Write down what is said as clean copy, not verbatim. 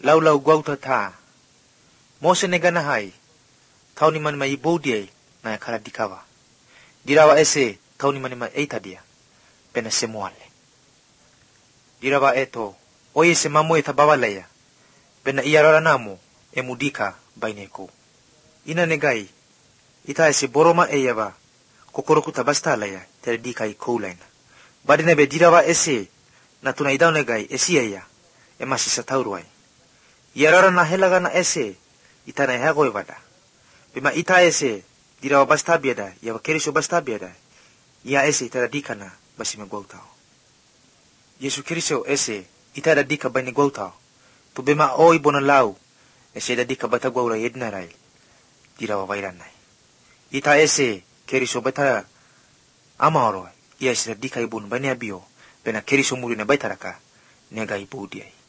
lau gwauta tha. Mose negana hai. Tauni man mai bodiai na kala dikawa. Dirawa ese tauni man mai eita dia. Pena semuale. Dirawa eto. Oye se mamoe tabawalaya. Pena iarara namo emudika baineko. Ina negai. Ita ese boroma eyaba. Kokoroku tabastalaya tere dika i koulaina. Badina be dirawa ese na tunaidau negai esi eya. Emasi satauruai. Iarara na helaga na ese ita na hego evada. Bima ita ese dirawa basta biada yawa kerisho basta biada. Ia ese ita da dika na basi megwautao. Yesu kerisho ese ita da dika baini gwautao. Tu bima oi bona lau ese da dika bata gwaura yednarai. Dirawa vairanai. Ita ese kerisho bata amaoro ia ese da dika ibun bani abio. Bena kerisho muri na baitaraka nega ibu diai.